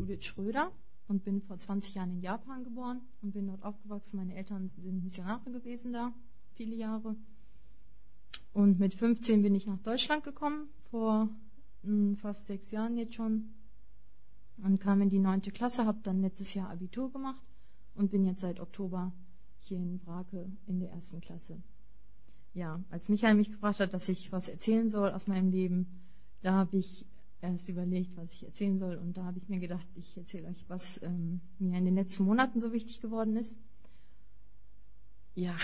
Judith Schröder und bin vor 20 Jahren in Japan geboren und bin dort aufgewachsen. Meine Eltern sind Missionare gewesen da, viele Jahre. Und mit 15 bin ich nach Deutschland gekommen, vor fast 6 Jahren jetzt schon. Und kam in die 9. Klasse, habe dann letztes Jahr Abitur gemacht und bin jetzt seit Oktober hier in Brake in der 1. Klasse. Ja, als Michael mich gefragt hat, dass ich was erzählen soll aus meinem Leben, da habe ich erst überlegt, was ich erzählen soll. Und da habe ich mir gedacht, ich erzähle euch, was mir in den letzten Monaten so wichtig geworden ist. Ja,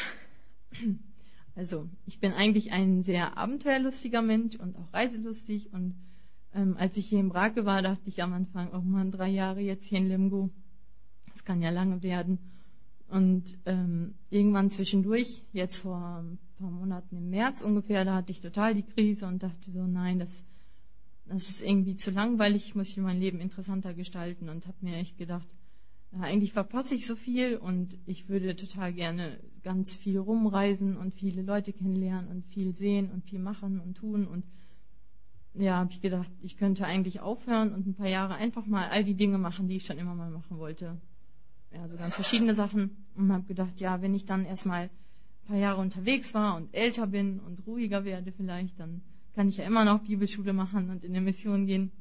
also ich bin eigentlich ein sehr abenteuerlustiger Mensch und auch reiselustig. Und als ich hier in Brake war, dachte ich am Anfang, oh Mann, 3 Jahre jetzt hier in Lemgo, das kann ja lange werden. Und irgendwann zwischendurch, jetzt vor ein paar Monaten im März ungefähr, da hatte ich total die Krise und dachte so, nein, das ist irgendwie zu langweilig, muss ich mein Leben interessanter gestalten und habe mir echt gedacht, ja, eigentlich verpasse ich so viel und ich würde total gerne ganz viel rumreisen und viele Leute kennenlernen und viel sehen und viel machen und tun. Und ja, habe ich gedacht, ich könnte eigentlich aufhören und ein paar Jahre einfach mal all die Dinge machen, die ich schon immer mal machen wollte. Ja, so ganz verschiedene Sachen. Und habe gedacht, ja, wenn ich dann erstmal ein paar Jahre unterwegs war und älter bin und ruhiger werde vielleicht, dann kann ich ja immer noch Bibelschule machen und in eine Mission gehen.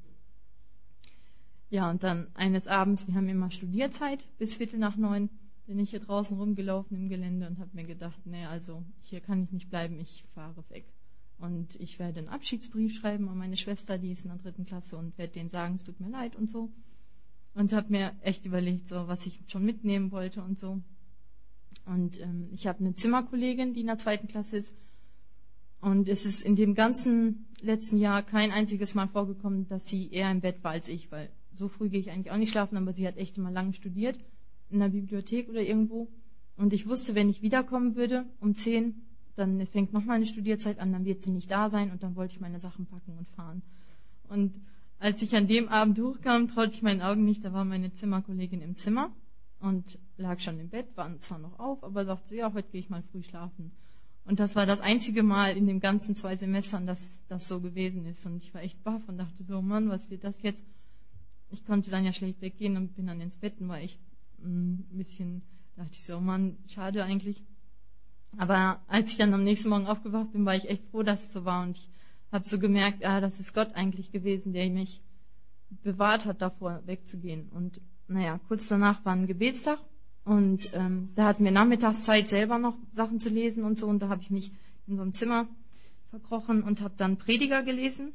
Ja, und dann eines Abends, wir haben immer Studierzeit, bis 8:45 bin ich hier draußen rumgelaufen im Gelände und habe mir gedacht, nee, also hier kann ich nicht bleiben, ich fahre weg. Und ich werde einen Abschiedsbrief schreiben an meine Schwester, die ist in der 3. Klasse und werde denen sagen, es tut mir leid und so. Und habe mir echt überlegt, so was ich schon mitnehmen wollte und so. Und ich habe eine Zimmerkollegin, die in der 2. Klasse ist. Und es ist in dem ganzen letzten Jahr kein einziges Mal vorgekommen, dass sie eher im Bett war als ich, weil so früh gehe ich eigentlich auch nicht schlafen, aber sie hat echt immer lange studiert, in der Bibliothek oder irgendwo. Und ich wusste, wenn ich wiederkommen würde um 10, dann fängt nochmal eine Studierzeit an, dann wird sie nicht da sein und dann wollte ich meine Sachen packen und fahren. Und als ich an dem Abend hochkam, traute ich meinen Augen nicht, da war meine Zimmerkollegin im Zimmer und lag schon im Bett, war zwar noch auf, aber sagte, ja, heute gehe ich mal früh schlafen. Und das war das einzige Mal in den ganzen 2 Semestern, dass das so gewesen ist. Und ich war echt baff und dachte so, Mann, was wird das jetzt? Ich konnte dann ja schlecht weggehen und bin dann ins Bett und war echt ein bisschen, dachte ich so, Mann, schade eigentlich. Aber als ich dann am nächsten Morgen aufgewacht bin, war ich echt froh, dass es so war. Und ich habe so gemerkt, das ist Gott eigentlich gewesen, der mich bewahrt hat, davor wegzugehen. Und naja, kurz danach war ein Gebetstag. Und da hatten wir Nachmittagszeit, selber noch Sachen zu lesen und so. Und da habe ich mich in so einem Zimmer verkrochen und habe dann Prediger gelesen,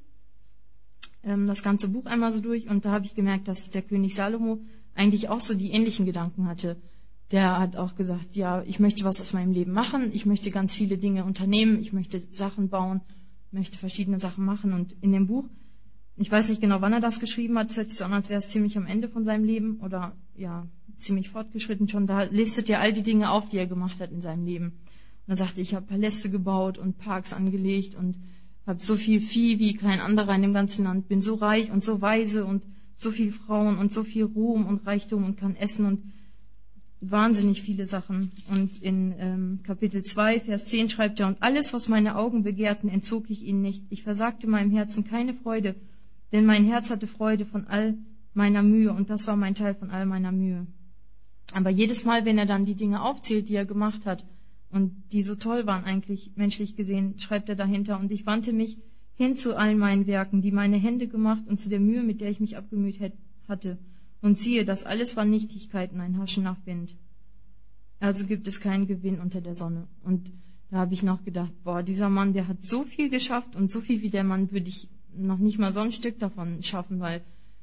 das ganze Buch einmal so durch. Und da habe ich gemerkt, dass der König Salomo eigentlich auch so die ähnlichen Gedanken hatte. Der hat auch gesagt, ja, ich möchte was aus meinem Leben machen, ich möchte ganz viele Dinge unternehmen, ich möchte Sachen bauen, möchte verschiedene Sachen machen. Und in dem Buch, ich weiß nicht genau, wann er das geschrieben hat, es hört sich so an, als wäre es ziemlich am Ende von seinem Leben oder ja, ziemlich fortgeschritten schon. Da listet er all die Dinge auf, die er gemacht hat in seinem Leben. Und er sagte, ich habe Paläste gebaut und Parks angelegt und habe so viel Vieh wie kein anderer in dem ganzen Land, bin so reich und so weise und so viele Frauen und so viel Ruhm und Reichtum und kann essen und wahnsinnig viele Sachen. Und in Kapitel 2, Vers 10 schreibt er, und alles, was meine Augen begehrten, entzog ich ihnen nicht. Ich versagte meinem Herzen keine Freude, denn mein Herz hatte Freude von all meiner Mühe und das war mein Teil von all meiner Mühe. Aber jedes Mal, wenn er dann die Dinge aufzählt, die er gemacht hat und die so toll waren eigentlich menschlich gesehen, schreibt er dahinter, und ich wandte mich hin zu all meinen Werken, die meine Hände gemacht und zu der Mühe, mit der ich mich abgemüht hatte. Und siehe, das alles war Nichtigkeiten, ein Haschen nach Wind. Also gibt es keinen Gewinn unter der Sonne. Und da habe ich noch gedacht, boah, dieser Mann, der hat so viel geschafft und so viel wie der Mann würde ich noch nicht mal so ein Stück davon schaffen, weil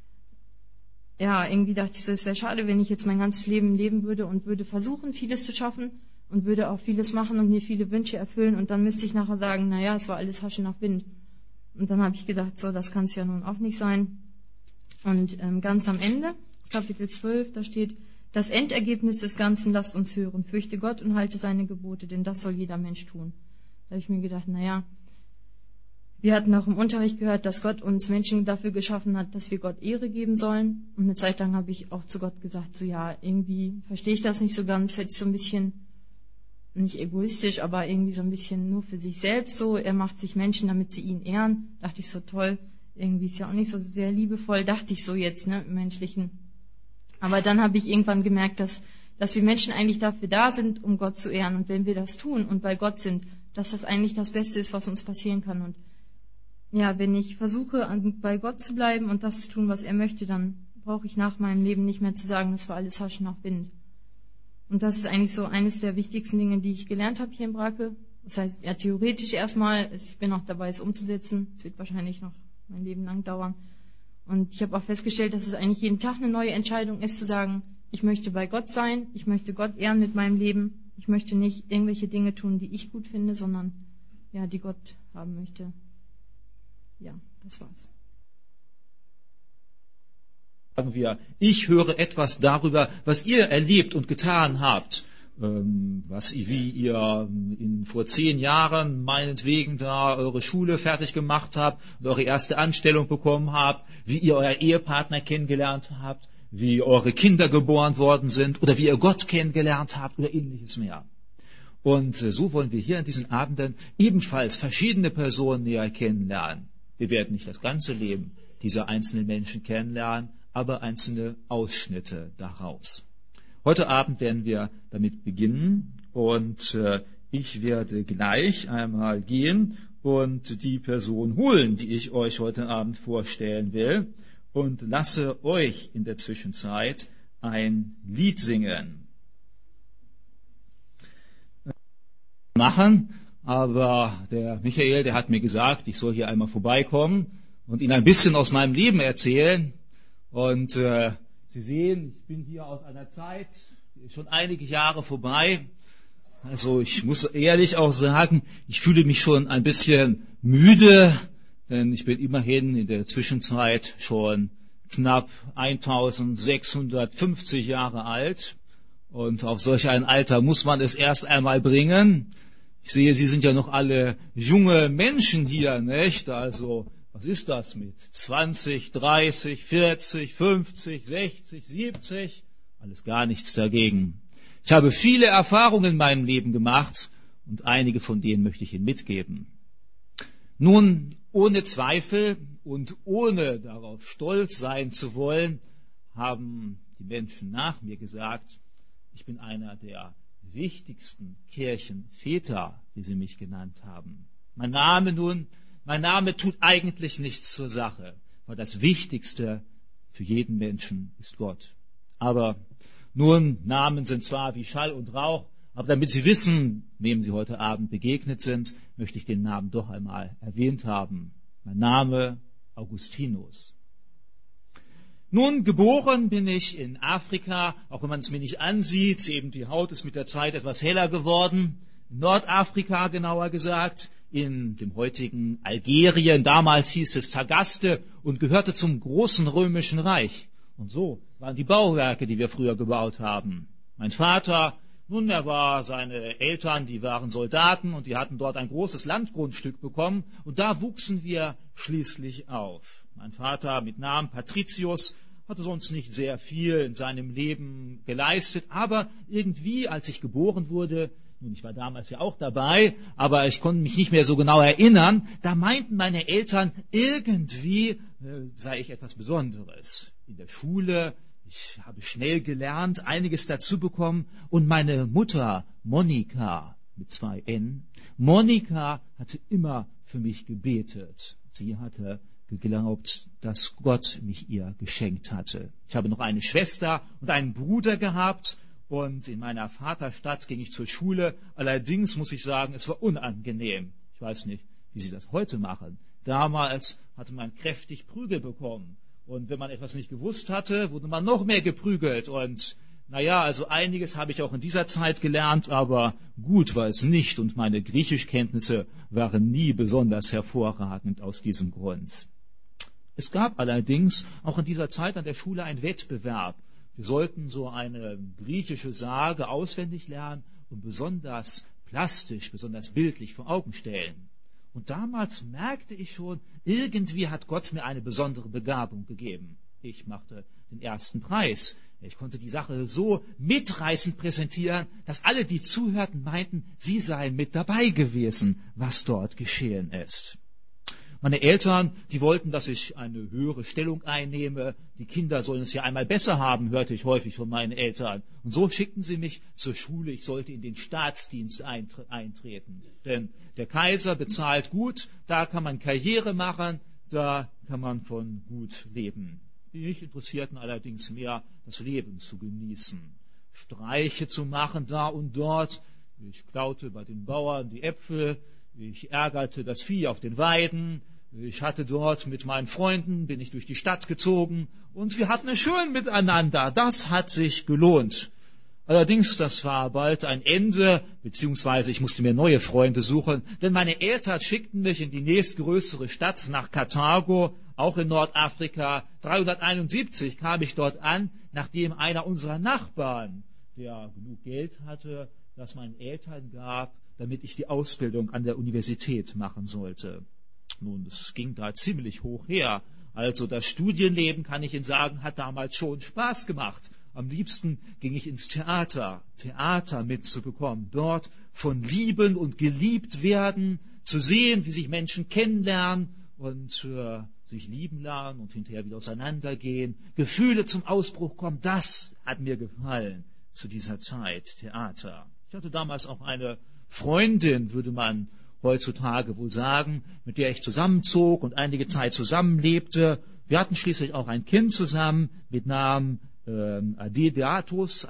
ja, irgendwie dachte ich so, es wäre schade, wenn ich jetzt mein ganzes Leben leben würde und würde versuchen, vieles zu schaffen und würde auch vieles machen und mir viele Wünsche erfüllen und dann müsste ich nachher sagen, naja, es war alles Haschen nach Wind. Und dann habe ich gedacht, so, das kann es ja nun auch nicht sein. Und ganz am Ende, Kapitel 12, da steht, das Endergebnis des Ganzen lasst uns hören, fürchte Gott und halte seine Gebote, denn das soll jeder Mensch tun. Da habe ich mir gedacht, naja, wir hatten auch im Unterricht gehört, dass Gott uns Menschen dafür geschaffen hat, dass wir Gott Ehre geben sollen. Und eine Zeit lang habe ich auch zu Gott gesagt, so ja, irgendwie verstehe ich das nicht so ganz, hört sich so ein bisschen, nicht egoistisch, aber irgendwie so ein bisschen nur für sich selbst so. Er macht sich Menschen, damit sie ihn ehren. Dachte ich so, toll, irgendwie ist ja auch nicht so sehr liebevoll, dachte ich so jetzt, ne, im Menschlichen. Aber dann habe ich irgendwann gemerkt, dass wir Menschen eigentlich dafür da sind, um Gott zu ehren. Und wenn wir das tun und bei Gott sind, dass das eigentlich das Beste ist, was uns passieren kann. Und ja, wenn ich versuche, bei Gott zu bleiben und das zu tun, was er möchte, dann brauche ich nach meinem Leben nicht mehr zu sagen, das war alles Asche nach Wind. Und das ist eigentlich so eines der wichtigsten Dinge, die ich gelernt habe hier in Brake. Das heißt, ja, theoretisch erstmal, ich bin auch dabei, es umzusetzen. Es wird wahrscheinlich noch mein Leben lang dauern. Und ich habe auch festgestellt, dass es eigentlich jeden Tag eine neue Entscheidung ist, zu sagen, ich möchte bei Gott sein, ich möchte Gott ehren mit meinem Leben. Ich möchte nicht irgendwelche Dinge tun, die ich gut finde, sondern ja, die Gott haben möchte. Ja, das war's. Sagen wir, ich höre etwas darüber, was ihr erlebt und getan habt. Wie ihr vor 10 Jahren meinetwegen da eure Schule fertig gemacht habt und eure erste Anstellung bekommen habt, wie ihr euer Ehepartner kennengelernt habt, wie eure Kinder geboren worden sind oder wie ihr Gott kennengelernt habt oder ähnliches mehr. Und so wollen wir hier an diesen Abenden ebenfalls verschiedene Personen näher kennenlernen. Wir werden nicht das ganze Leben dieser einzelnen Menschen kennenlernen, aber einzelne Ausschnitte daraus. Heute Abend werden wir damit beginnen und ich werde gleich einmal gehen und die Person holen, die ich euch heute Abend vorstellen will, und lasse euch in der Zwischenzeit ein Lied singen. Aber der Michael, der hat mir gesagt, ich soll hier einmal vorbeikommen und Ihnen ein bisschen aus meinem Leben erzählen. Und Sie sehen, ich bin hier aus einer Zeit, die ist schon einige Jahre vorbei. Also ich muss ehrlich auch sagen, ich fühle mich schon ein bisschen müde, denn ich bin immerhin in der Zwischenzeit schon knapp 1650 Jahre alt. Und auf solch ein Alter muss man es erst einmal bringen. Ich sehe, Sie sind ja noch alle junge Menschen hier, nicht? Also, was ist das mit 20, 30, 40, 50, 60, 70? Alles gar nichts dagegen. Ich habe viele Erfahrungen in meinem Leben gemacht und einige von denen möchte ich Ihnen mitgeben. Nun, ohne Zweifel und ohne darauf stolz sein zu wollen, haben die Menschen nach mir gesagt, ich bin einer der wichtigsten Kirchenväter, wie sie mich genannt haben. Mein Name tut eigentlich nichts zur Sache, weil das Wichtigste für jeden Menschen ist Gott. Aber nun, Namen sind zwar wie Schall und Rauch, aber damit Sie wissen, wem Sie heute Abend begegnet sind, möchte ich den Namen doch einmal erwähnt haben. Mein Name Augustinus. Nun, geboren bin ich in Afrika, auch wenn man es mir nicht ansieht, eben die Haut ist mit der Zeit etwas heller geworden, in Nordafrika genauer gesagt, in dem heutigen Algerien, damals hieß es Tagaste und gehörte zum großen römischen Reich. Und so waren die Bauwerke, die wir früher gebaut haben. Mein Vater, seine Eltern, die waren Soldaten und die hatten dort ein großes Landgrundstück bekommen und da wuchsen wir schließlich auf. Mein Vater mit Namen Patricius hatte sonst nicht sehr viel in seinem Leben geleistet, aber irgendwie, als ich geboren wurde, nun, ich war damals ja auch dabei, aber ich konnte mich nicht mehr so genau erinnern, da meinten meine Eltern, irgendwie sei ich etwas Besonderes. In der Schule, ich habe schnell gelernt, einiges dazu bekommen und meine Mutter, Monika, mit 2 N, Monika hatte immer für mich gebetet. Sie hatte geglaubt, dass Gott mich ihr geschenkt hatte. Ich habe noch eine Schwester und einen Bruder gehabt und in meiner Vaterstadt ging ich zur Schule. Allerdings muss ich sagen, es war unangenehm. Ich weiß nicht, wie Sie das heute machen. Damals hatte man kräftig Prügel bekommen. Und wenn man etwas nicht gewusst hatte, wurde man noch mehr geprügelt. Und also einiges habe ich auch in dieser Zeit gelernt, aber gut war es nicht. Und meine Griechischkenntnisse waren nie besonders hervorragend aus diesem Grund. Es gab allerdings auch in dieser Zeit an der Schule einen Wettbewerb. Wir sollten so eine griechische Sage auswendig lernen und besonders plastisch, besonders bildlich vor Augen stellen. Und damals merkte ich schon, irgendwie hat Gott mir eine besondere Begabung gegeben. Ich machte den ersten Preis. Ich konnte die Sache so mitreißend präsentieren, dass alle, die zuhörten, meinten, sie seien mit dabei gewesen, was dort geschehen ist. Meine Eltern, die wollten, dass ich eine höhere Stellung einnehme. Die Kinder sollen es ja einmal besser haben, hörte ich häufig von meinen Eltern. Und so schickten sie mich zur Schule. Ich sollte in den Staatsdienst eintreten. Denn der Kaiser bezahlt gut, da kann man Karriere machen, da kann man von gut leben. Mich interessierten allerdings mehr, das Leben zu genießen, Streiche zu machen da und dort. Ich klaute bei den Bauern die Äpfel, ich ärgerte das Vieh auf den Weiden, ich hatte dort mit meinen Freunden, bin ich durch die Stadt gezogen und wir hatten es schön miteinander. Das hat sich gelohnt. Allerdings, das war bald ein Ende, beziehungsweise ich musste mir neue Freunde suchen, denn meine Eltern schickten mich in die nächstgrößere Stadt nach Karthago, auch in Nordafrika. 371 kam ich dort an, nachdem einer unserer Nachbarn, der genug Geld hatte, das meinen Eltern gab, damit ich die Ausbildung an der Universität machen sollte. Nun, es ging da ziemlich hoch her. Also das Studienleben, kann ich Ihnen sagen, hat damals schon Spaß gemacht. Am liebsten ging ich ins Theater mitzubekommen, dort von lieben und geliebt werden, zu sehen, wie sich Menschen kennenlernen und sich lieben lernen und hinterher wieder auseinandergehen, Gefühle zum Ausbruch kommen, das hat mir gefallen zu dieser Zeit, Theater. Ich hatte damals auch eine Freundin, würde man heutzutage wohl sagen, mit der ich zusammenzog und einige Zeit zusammenlebte. Wir hatten schließlich auch ein Kind zusammen mit Namen Adeodatus,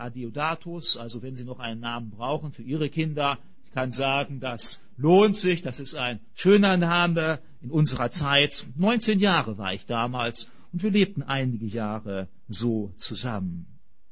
also wenn Sie noch einen Namen brauchen für Ihre Kinder, ich kann sagen, das lohnt sich, das ist ein schöner Name in unserer Zeit. 19 Jahre war ich damals und wir lebten einige Jahre so zusammen.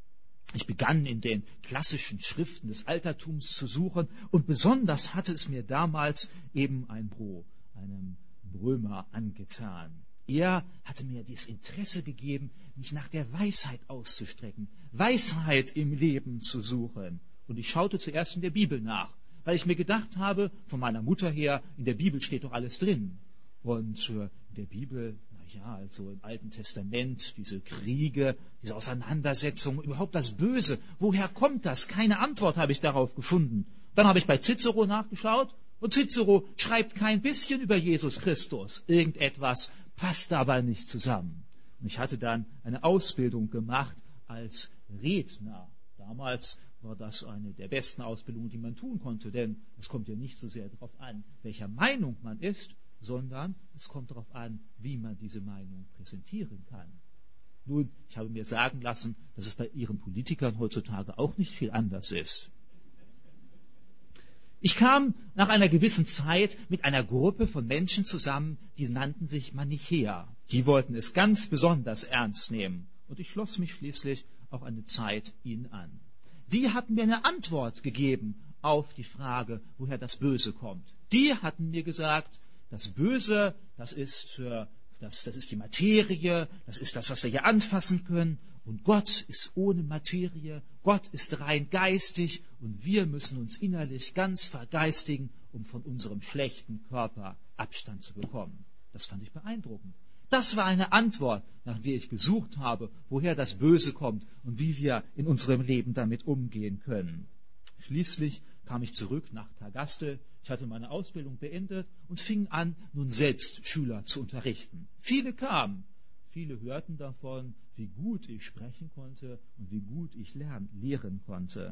Ich begann in den klassischen Schriften des Altertums zu suchen und besonders hatte es mir damals eben ein einem Römer angetan. Er hatte mir das Interesse gegeben, mich nach der Weisheit auszustrecken, Weisheit im Leben zu suchen. Und ich schaute zuerst in der Bibel nach, weil ich mir gedacht habe, von meiner Mutter her, in der Bibel steht doch alles drin. Und in der Bibel, also im Alten Testament, diese Kriege, diese Auseinandersetzungen, überhaupt das Böse, woher kommt das? Keine Antwort habe ich darauf gefunden. Dann habe ich bei Cicero nachgeschaut und Cicero schreibt kein bisschen über Jesus Christus. Irgendetwas passt dabei nicht zusammen. Und ich hatte dann eine Ausbildung gemacht als Redner. Damals war das eine der besten Ausbildungen, die man tun konnte, denn es kommt ja nicht so sehr darauf an, welcher Meinung man ist, sondern es kommt darauf an, wie man diese Meinung präsentieren kann. Nun, ich habe mir sagen lassen, dass es bei Ihren Politikern heutzutage auch nicht viel anders ist. Ich kam nach einer gewissen Zeit mit einer Gruppe von Menschen zusammen, die nannten sich Manichäer. Die wollten es ganz besonders ernst nehmen. Und ich schloss mich schließlich auch eine Zeit ihnen an. Die hatten mir eine Antwort gegeben auf die Frage, woher das Böse kommt. Die hatten mir gesagt, das Böse, das ist die Materie, das ist das, was wir hier anfassen können. Und Gott ist ohne Materie, Gott ist rein geistig und wir müssen uns innerlich ganz vergeistigen, um von unserem schlechten Körper Abstand zu bekommen. Das fand ich beeindruckend. Das war eine Antwort, nach der ich gesucht habe, woher das Böse kommt und wie wir in unserem Leben damit umgehen können. Schließlich kam ich zurück nach Tagaste. Ich hatte meine Ausbildung beendet und fing an, nun selbst Schüler zu unterrichten. Viele kamen, viele hörten davon, wie gut ich sprechen konnte und wie gut ich lehren konnte.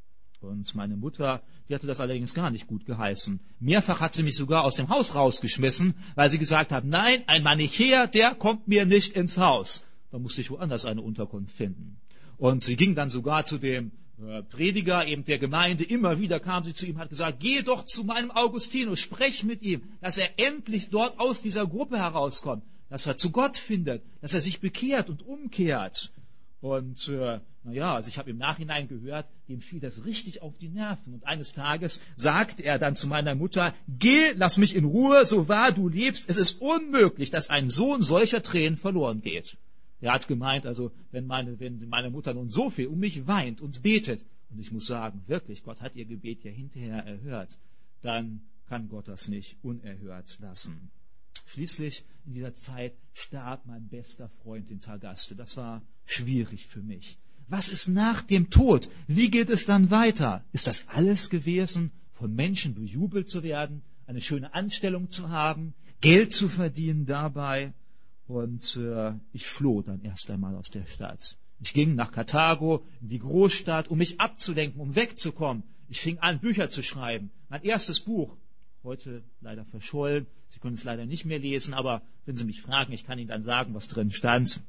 Und meine Mutter, die hatte das allerdings gar nicht gut geheißen. Mehrfach hat sie mich sogar aus dem Haus rausgeschmissen, weil sie gesagt hat, nein, ein Manichäer, der kommt mir nicht ins Haus. Da musste ich woanders eine Unterkunft finden. Und sie ging dann sogar zu dem Prediger eben der Gemeinde. Immer wieder kam sie zu ihm, hat gesagt, geh doch zu meinem Augustinus, sprech mit ihm, dass er endlich dort aus dieser Gruppe herauskommt, dass er zu Gott findet, dass er sich bekehrt und umkehrt. Und also ich habe im Nachhinein gehört, dem fiel das richtig auf die Nerven. Und eines Tages sagte er dann zu meiner Mutter, geh, lass mich in Ruhe, so wahr du lebst. Es ist unmöglich, dass ein Sohn solcher Tränen verloren geht. Er hat gemeint, also wenn meine Mutter nun so viel um mich weint und betet, und ich muss sagen, wirklich, Gott hat ihr Gebet ja hinterher erhört, dann kann Gott das nicht unerhört lassen. Schließlich in dieser Zeit starb mein bester Freund in Tagaste. Das war schwierig für mich. Was ist nach dem Tod? Wie geht es dann weiter? Ist das alles gewesen, von Menschen bejubelt zu werden, eine schöne Anstellung zu haben, Geld zu verdienen dabei. Und ich floh dann erst einmal aus der Stadt. Ich ging nach Karthago, in die Großstadt, um mich abzulenken, um wegzukommen. Ich fing an, Bücher zu schreiben. Mein erstes Buch, heute leider verschollen. Sie können es leider nicht mehr lesen, aber wenn Sie mich fragen, ich kann Ihnen dann sagen, was drin stand.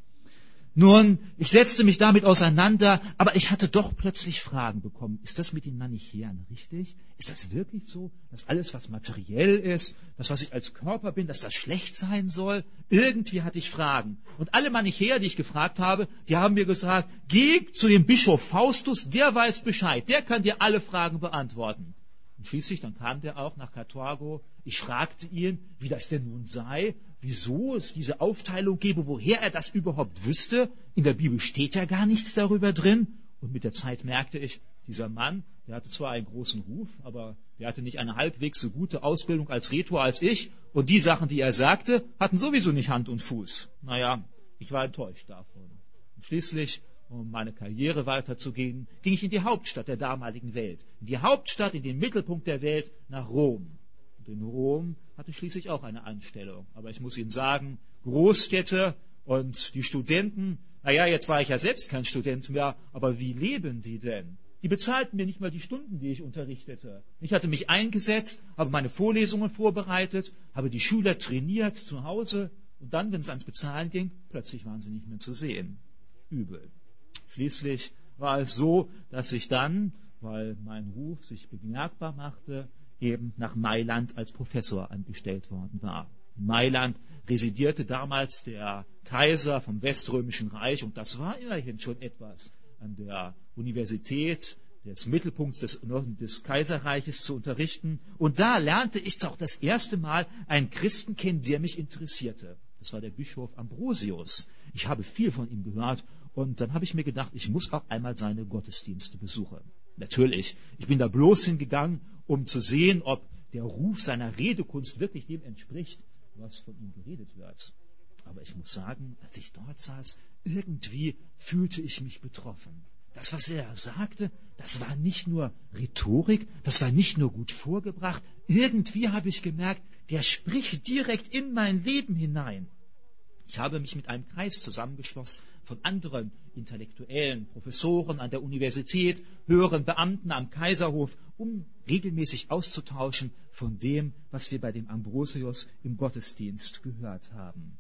Nun, ich setzte mich damit auseinander, aber ich hatte doch plötzlich Fragen bekommen. Ist das mit den Manichäern richtig? Ist das wirklich so, dass alles, was materiell ist, das, was ich als Körper bin, dass das schlecht sein soll? Irgendwie hatte ich Fragen. Und alle Manichäer, die ich gefragt habe, die haben mir gesagt, geh zu dem Bischof Faustus, der weiß Bescheid, der kann dir alle Fragen beantworten. Und schließlich, dann kam der auch nach Karthago. Ich fragte ihn, wie das denn nun sei, wieso es diese Aufteilung gebe, woher er das überhaupt wüsste. In der Bibel steht ja gar nichts darüber drin. Und mit der Zeit merkte ich, dieser Mann, der hatte zwar einen großen Ruf, aber der hatte nicht eine halbwegs so gute Ausbildung als Rhetor als ich. Und die Sachen, die er sagte, hatten sowieso nicht Hand und Fuß. Naja, ich war enttäuscht davon. Und schließlich, um meine Karriere weiterzugehen, ging ich in die Hauptstadt der damaligen Welt. In die Hauptstadt, in den Mittelpunkt der Welt, nach Rom. Und in Rom hatte ich schließlich auch eine Anstellung. Aber ich muss Ihnen sagen, Großstädte und die Studenten, naja, jetzt war ich ja selbst kein Student mehr, aber wie leben die denn? Die bezahlten mir nicht mal die Stunden, die ich unterrichtete. Ich hatte mich eingesetzt, habe meine Vorlesungen vorbereitet, habe die Schüler trainiert zu Hause und dann, wenn es ans Bezahlen ging, plötzlich waren sie nicht mehr zu sehen. Übel. Schließlich war es so, dass ich dann, weil mein Ruf sich bemerkbar machte, eben nach Mailand als Professor angestellt worden war. In Mailand residierte damals der Kaiser vom Weströmischen Reich und das war immerhin schon etwas, an der Universität des Mittelpunkts des Kaiserreiches zu unterrichten. Und da lernte ich auch das erste Mal einen Christen kennen, der mich interessierte. Das war der Bischof Ambrosius. Ich habe viel von ihm gehört und dann habe ich mir gedacht, ich muss auch einmal seine Gottesdienste besuchen. Natürlich, ich bin da bloß hingegangen, um zu sehen, ob der Ruf seiner Redekunst wirklich dem entspricht, was von ihm geredet wird. Aber ich muss sagen, als ich dort saß, irgendwie fühlte ich mich betroffen. Das, was er sagte, das war nicht nur Rhetorik, das war nicht nur gut vorgebracht. Irgendwie habe ich gemerkt, der spricht direkt in mein Leben hinein. Ich habe mich mit einem Kreis zusammengeschlossen von anderen Intellektuellen, Professoren an der Universität, höheren Beamten am Kaiserhof, um regelmäßig auszutauschen von dem, was wir bei dem Ambrosius im Gottesdienst gehört haben.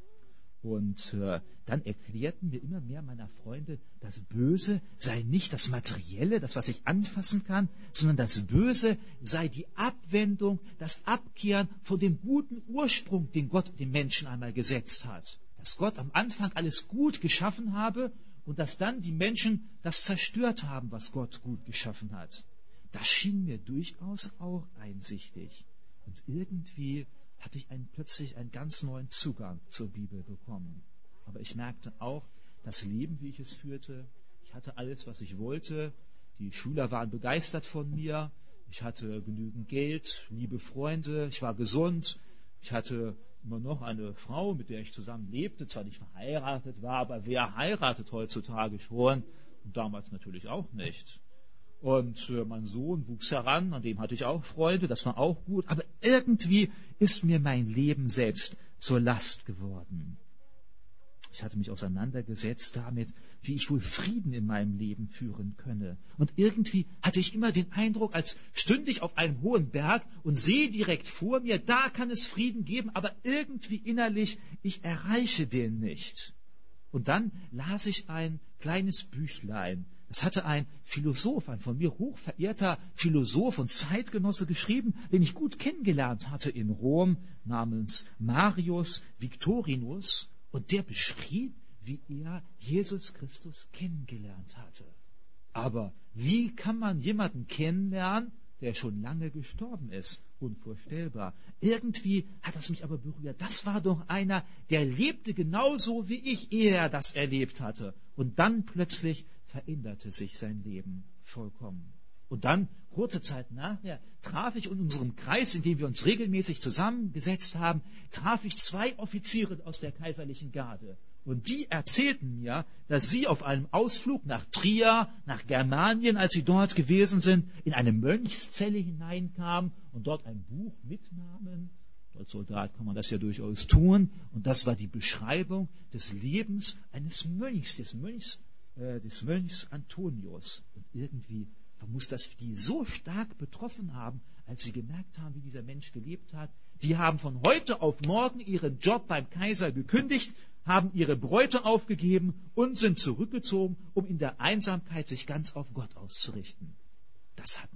Und dann erklärten mir immer mehr meiner Freunde, das Böse sei nicht das Materielle, das, was ich anfassen kann, sondern das Böse sei die Abwendung, das Abkehren von dem guten Ursprung, den Gott dem Menschen einmal gesetzt hat. Dass Gott am Anfang alles gut geschaffen habe und dass dann die Menschen das zerstört haben, was Gott gut geschaffen hat. Das schien mir durchaus auch einsichtig. Und irgendwie hatte ich plötzlich einen ganz neuen Zugang zur Bibel bekommen. Aber ich merkte auch, das Leben, wie ich es führte, ich hatte alles, was ich wollte. Die Schüler waren begeistert von mir. Ich hatte genügend Geld, liebe Freunde, ich war gesund. Ich hatte immer noch eine Frau, mit der ich zusammen lebte, zwar nicht verheiratet war, aber wer heiratet heutzutage schon? Und damals natürlich auch nicht. Und mein Sohn wuchs heran, an dem hatte ich auch Freude, das war auch gut. Aber irgendwie ist mir mein Leben selbst zur Last geworden. Ich hatte mich auseinandergesetzt damit, wie ich wohl Frieden in meinem Leben führen könne. Und irgendwie hatte ich immer den Eindruck, als stünde ich auf einem hohen Berg und sehe direkt vor mir, da kann es Frieden geben, aber irgendwie innerlich, ich erreiche den nicht. Und dann las ich ein kleines Büchlein. Das hatte ein Philosoph, ein von mir hochverehrter Philosoph und Zeitgenosse geschrieben, den ich gut kennengelernt hatte in Rom, namens Marius Victorinus. Und der beschrieb, wie er Jesus Christus kennengelernt hatte. Aber wie kann man jemanden kennenlernen, der schon lange gestorben ist? Unvorstellbar. Irgendwie hat das mich aber berührt. Das war doch einer, der lebte genauso wie ich, ehe er das erlebt hatte. Und dann plötzlich veränderte sich sein Leben vollkommen. Und dann, kurze Zeit nachher, traf ich in unserem Kreis, in dem wir uns regelmäßig zusammengesetzt haben, traf ich 2 Offiziere aus der kaiserlichen Garde. Und die erzählten mir, dass sie auf einem Ausflug nach Trier, nach Germanien, als sie dort gewesen sind, in eine Mönchszelle hineinkamen und dort ein Buch mitnahmen. Als Soldat kann man das ja durchaus tun. Und das war die Beschreibung des Lebens eines Mönchs, des Mönchs Antonius. Und irgendwie muss das die so stark betroffen haben, als sie gemerkt haben, wie dieser Mensch gelebt hat. Die haben von heute auf morgen ihren Job beim Kaiser gekündigt, haben ihre Bräute aufgegeben und sind zurückgezogen, um in der Einsamkeit sich ganz auf Gott auszurichten. Das hat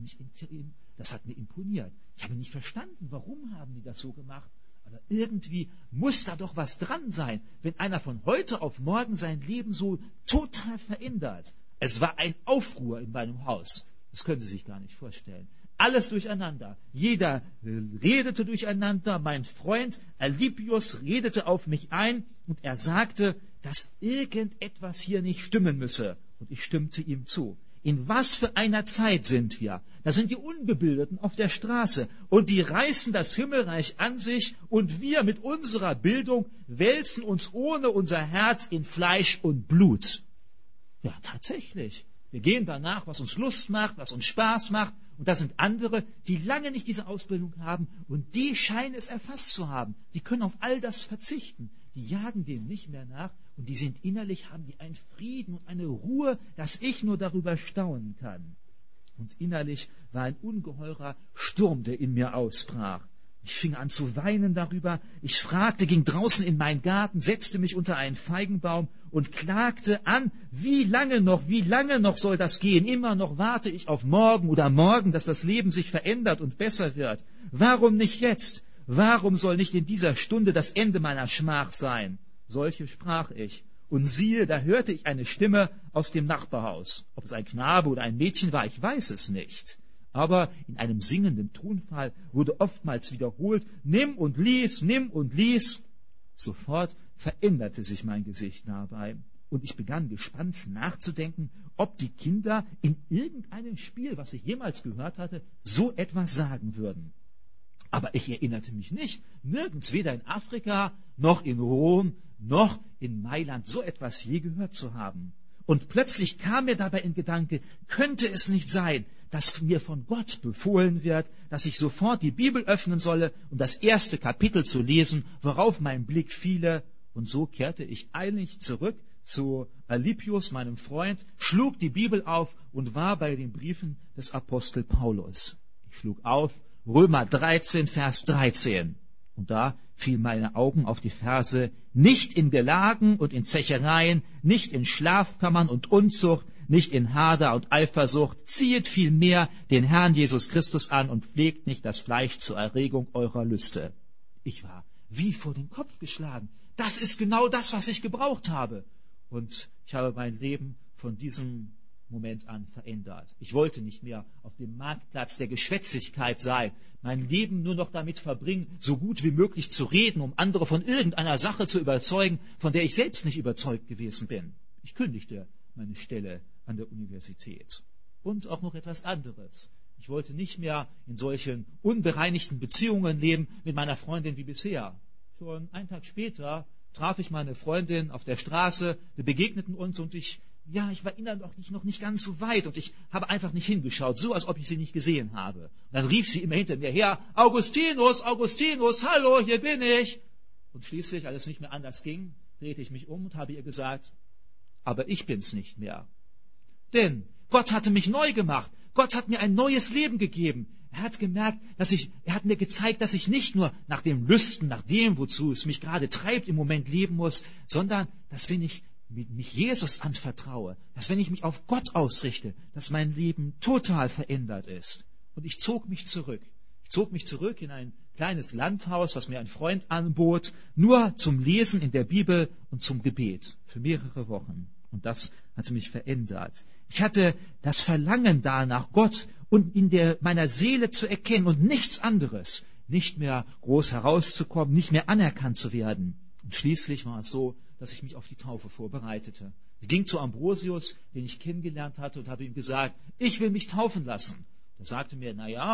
mir imponiert. Ich habe nicht verstanden, warum haben die das so gemacht. Aber irgendwie muss da doch was dran sein, wenn einer von heute auf morgen sein Leben so total verändert. Es war ein Aufruhr in meinem Haus. Das können Sie sich gar nicht vorstellen. Alles durcheinander. Jeder redete durcheinander. Mein Freund Alypius redete auf mich ein und er sagte, dass irgendetwas hier nicht stimmen müsse. Und ich stimmte ihm zu. In was für einer Zeit sind wir? Da sind die Ungebildeten auf der Straße und die reißen das Himmelreich an sich und wir mit unserer Bildung wälzen uns ohne unser Herz in Fleisch und Blut. Ja, tatsächlich. Wir gehen danach, was uns Lust macht, was uns Spaß macht. Und das sind andere, die lange nicht diese Ausbildung haben und die scheinen es erfasst zu haben. Die können auf all das verzichten. Die jagen dem nicht mehr nach und die sind innerlich, haben die einen Frieden und eine Ruhe, dass ich nur darüber staunen kann. Und innerlich war ein ungeheurer Sturm, der in mir ausbrach. Ich fing an zu weinen darüber. Ich fragte, ging draußen in meinen Garten, setzte mich unter einen Feigenbaum und klagte an, wie lange noch soll das gehen? Immer noch warte ich auf morgen oder morgen, dass das Leben sich verändert und besser wird. Warum nicht jetzt? Warum soll nicht in dieser Stunde das Ende meiner Schmach sein? Solche sprach ich. Und siehe, da hörte ich eine Stimme aus dem Nachbarhaus. Ob es ein Knabe oder ein Mädchen war, ich weiß es nicht. Aber in einem singenden Tonfall wurde oftmals wiederholt, nimm und lies, nimm und lies. Sofort veränderte sich mein Gesicht dabei. Und ich begann gespannt nachzudenken, ob die Kinder in irgendeinem Spiel, was ich jemals gehört hatte, so etwas sagen würden. Aber ich erinnerte mich nicht, nirgends, weder in Afrika, noch in Rom, noch in Mailand, so etwas je gehört zu haben. Und plötzlich kam mir dabei in Gedanke, könnte es nicht sein, dass mir von Gott befohlen wird, dass ich sofort die Bibel öffnen solle, um das erste Kapitel zu lesen, worauf mein Blick fiele. Und so kehrte ich eilig zurück zu Alypius, meinem Freund, schlug die Bibel auf und war bei den Briefen des Apostel Paulus. Ich schlug auf Römer 13, Vers 13. Und da fielen meine Augen auf die Verse, nicht in Gelagen und in Zechereien, nicht in Schlafkammern und Unzucht, nicht in Hader und Eifersucht, ziehet vielmehr den Herrn Jesus Christus an und pflegt nicht das Fleisch zur Erregung eurer Lüste. Ich war wie vor den Kopf geschlagen. Das ist genau das, was ich gebraucht habe. Und ich habe mein Leben von diesem Moment an verändert. Ich wollte nicht mehr auf dem Marktplatz der Geschwätzigkeit sein, mein Leben nur noch damit verbringen, so gut wie möglich zu reden, um andere von irgendeiner Sache zu überzeugen, von der ich selbst nicht überzeugt gewesen bin. Ich kündigte meine Stelle an der Universität. Und auch noch etwas anderes. Ich wollte nicht mehr in solchen unbereinigten Beziehungen leben mit meiner Freundin wie bisher. Schon einen Tag später traf ich meine Freundin auf der Straße, wir begegneten uns und ich war innerlich noch nicht ganz so weit und ich habe einfach nicht hingeschaut, so als ob ich sie nicht gesehen habe. Und dann rief sie immer hinter mir her, Augustinus, Augustinus, hallo, hier bin ich. Und schließlich, als es nicht mehr anders ging, drehte ich mich um und habe ihr gesagt, aber ich bin's nicht mehr. Denn Gott hatte mich neu gemacht. Gott hat mir ein neues Leben gegeben. Er hat gemerkt, er hat mir gezeigt, dass ich nicht nur nach dem Lüsten, nach dem, wozu es mich gerade treibt, im Moment leben muss, sondern, dass wenn ich mich Jesus anvertraue, dass wenn ich mich auf Gott ausrichte, dass mein Leben total verändert ist. Und ich zog mich zurück. Ich zog mich zurück in ein kleines Landhaus, was mir ein Freund anbot, nur zum Lesen in der Bibel und zum Gebet für mehrere Wochen. Und das hatte mich verändert. Ich hatte das Verlangen danach, Gott und in meiner Seele zu erkennen und nichts anderes, nicht mehr groß herauszukommen, nicht mehr anerkannt zu werden. Und schließlich war es so, dass ich mich auf die Taufe vorbereitete. Ich ging zu Ambrosius, den ich kennengelernt hatte, und habe ihm gesagt, ich will mich taufen lassen. Er sagte mir,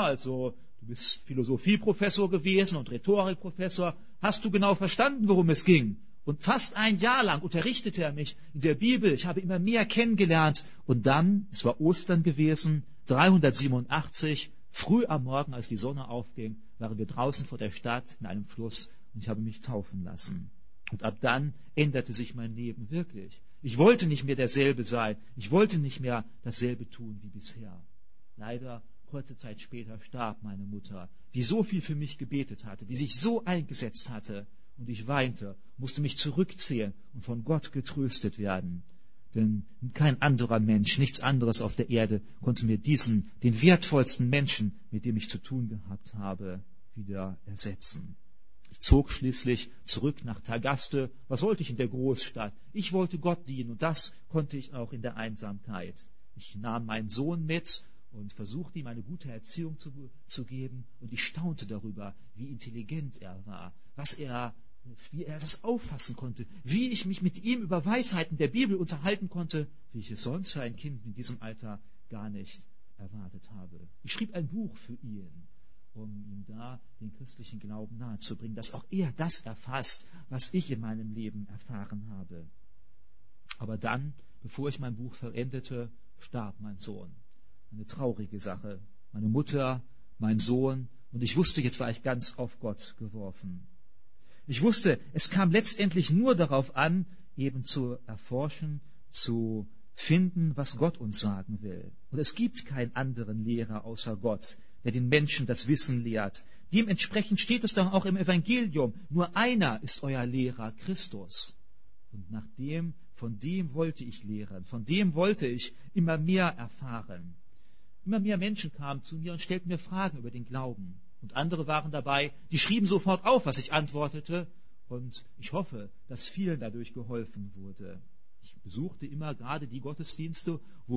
du bist Philosophieprofessor gewesen und Rhetorikprofessor. Hast du genau verstanden, worum es ging? Und fast ein Jahr lang unterrichtete er mich in der Bibel. Ich habe immer mehr kennengelernt. Und dann, es war Ostern gewesen, 387, früh am Morgen, als die Sonne aufging, waren wir draußen vor der Stadt in einem Fluss und ich habe mich taufen lassen. Und ab dann änderte sich mein Leben wirklich. Ich wollte nicht mehr derselbe sein. Ich wollte nicht mehr dasselbe tun wie bisher. Leider, kurze Zeit später starb meine Mutter, die so viel für mich gebetet hatte, die sich so eingesetzt hatte. Und ich weinte, musste mich zurückziehen und von Gott getröstet werden. Denn kein anderer Mensch, nichts anderes auf der Erde konnte mir den wertvollsten Menschen, mit dem ich zu tun gehabt habe, wieder ersetzen. Ich zog schließlich zurück nach Tagaste. Was wollte ich in der Großstadt? Ich wollte Gott dienen und das konnte ich auch in der Einsamkeit. Ich nahm meinen Sohn mit und versuchte ihm eine gute Erziehung zu geben und ich staunte darüber, wie intelligent er war, wie er das auffassen konnte, wie ich mich mit ihm über Weisheiten der Bibel unterhalten konnte, wie ich es sonst für ein Kind in diesem Alter gar nicht erwartet habe. Ich schrieb ein Buch für ihn, um ihm da den christlichen Glauben nahezubringen, dass auch er das erfasst, was ich in meinem Leben erfahren habe. Aber dann, bevor ich mein Buch vollendete, starb mein Sohn. Eine traurige Sache. Meine Mutter, mein Sohn, und ich wusste, jetzt war ich ganz auf Gott geworfen. Ich wusste, es kam letztendlich nur darauf an, eben zu erforschen, zu finden, was Gott uns sagen will. Und es gibt keinen anderen Lehrer außer Gott, der den Menschen das Wissen lehrt. Dementsprechend steht es doch auch im Evangelium, nur einer ist euer Lehrer, Christus. Und von dem wollte ich lehren, von dem wollte ich immer mehr erfahren. Immer mehr Menschen kamen zu mir und stellten mir Fragen über den Glauben. Und andere waren dabei, die schrieben sofort auf, was ich antwortete. Und ich hoffe, dass vielen dadurch geholfen wurde. Ich besuchte immer gerade die Gottesdienste, wo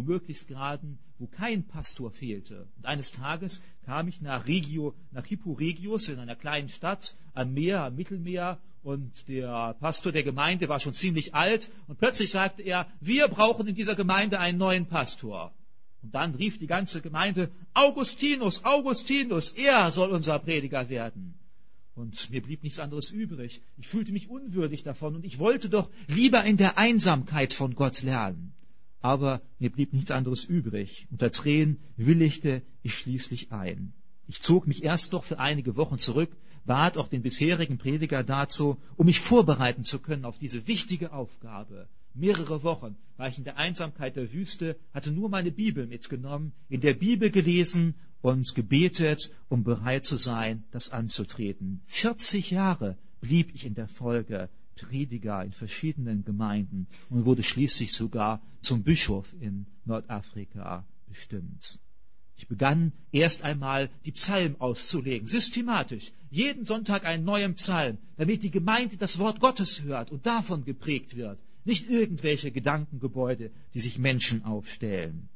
kein Pastor fehlte. Und eines Tages kam ich nach Hippo Regius, in einer kleinen Stadt am Meer, am Mittelmeer. Und der Pastor der Gemeinde war schon ziemlich alt. Und plötzlich sagte er, wir brauchen in dieser Gemeinde einen neuen Pastor. Und dann rief die ganze Gemeinde, Augustinus, Augustinus, er soll unser Prediger werden. Und mir blieb nichts anderes übrig. Ich fühlte mich unwürdig davon und ich wollte doch lieber in der Einsamkeit von Gott lernen. Aber mir blieb nichts anderes übrig. Unter Tränen willigte ich schließlich ein. Ich zog mich erst noch für einige Wochen zurück, bat auch den bisherigen Prediger dazu, um mich vorbereiten zu können auf diese wichtige Aufgabe. Mehrere Wochen war ich in der Einsamkeit der Wüste, hatte nur meine Bibel mitgenommen, in der Bibel gelesen und gebetet, um bereit zu sein, das anzutreten. 40 Jahre blieb ich in der Folge Prediger in verschiedenen Gemeinden und wurde schließlich sogar zum Bischof in Nordafrika bestimmt. Ich begann erst einmal die Psalmen auszulegen, systematisch, jeden Sonntag einen neuen Psalm, damit die Gemeinde das Wort Gottes hört und davon geprägt wird. Nicht irgendwelche Gedankengebäude, die sich Menschen aufstellen.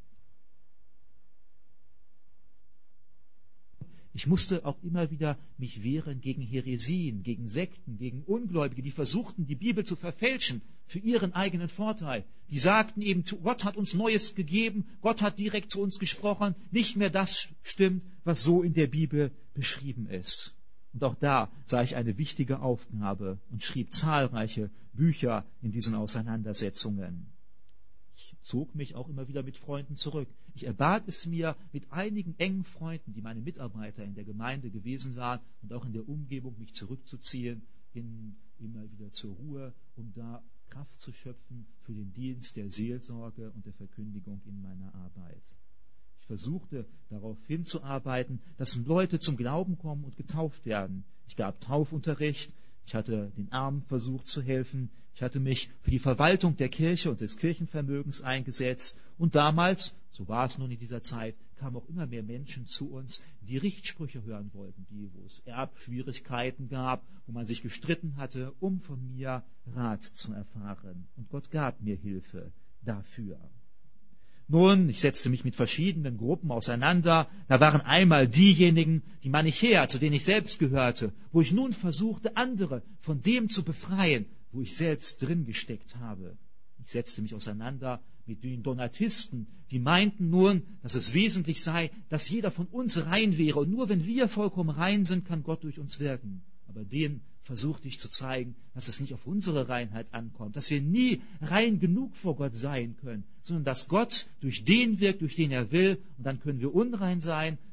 Ich musste auch immer wieder mich wehren gegen Häresien, gegen Sekten, gegen Ungläubige, die versuchten, die Bibel zu verfälschen für ihren eigenen Vorteil. Die sagten eben, Gott hat uns Neues gegeben, Gott hat direkt zu uns gesprochen, nicht mehr das stimmt, was so in der Bibel beschrieben ist. Und auch da sah ich eine wichtige Aufgabe und schrieb zahlreiche Bücher in diesen Auseinandersetzungen. Ich zog mich auch immer wieder mit Freunden zurück. Ich erbat es mir mit einigen engen Freunden, die meine Mitarbeiter in der Gemeinde gewesen waren und auch in der Umgebung, mich zurückzuziehen, immer wieder zur Ruhe, um da Kraft zu schöpfen für den Dienst der Seelsorge und der Verkündigung in meiner Arbeit. Ich versuchte darauf hinzuarbeiten, dass Leute zum Glauben kommen und getauft werden. Ich gab Taufunterricht, ich hatte den Armen versucht zu helfen, ich hatte mich für die Verwaltung der Kirche und des Kirchenvermögens eingesetzt und damals, so war es nun in dieser Zeit, kamen auch immer mehr Menschen zu uns, die Richtsprüche hören wollten, wo es Erbschwierigkeiten gab, wo man sich gestritten hatte, um von mir Rat zu erfahren. Und Gott gab mir Hilfe dafür. Nun, ich setzte mich mit verschiedenen Gruppen auseinander. Da waren einmal diejenigen, die Manichäer, zu denen ich selbst gehörte, wo ich nun versuchte, andere von dem zu befreien, wo ich selbst drin gesteckt habe. Ich setzte mich auseinander mit den Donatisten, die meinten nun, dass es wesentlich sei, dass jeder von uns rein wäre. Und nur wenn wir vollkommen rein sind, kann Gott durch uns wirken. Aber denen versuchte ich zu zeigen, dass es nicht auf unsere Reinheit ankommt, dass wir nie rein genug vor Gott sein können, sondern dass Gott durch den wirkt, durch den er will, und dann können wir unrein sein,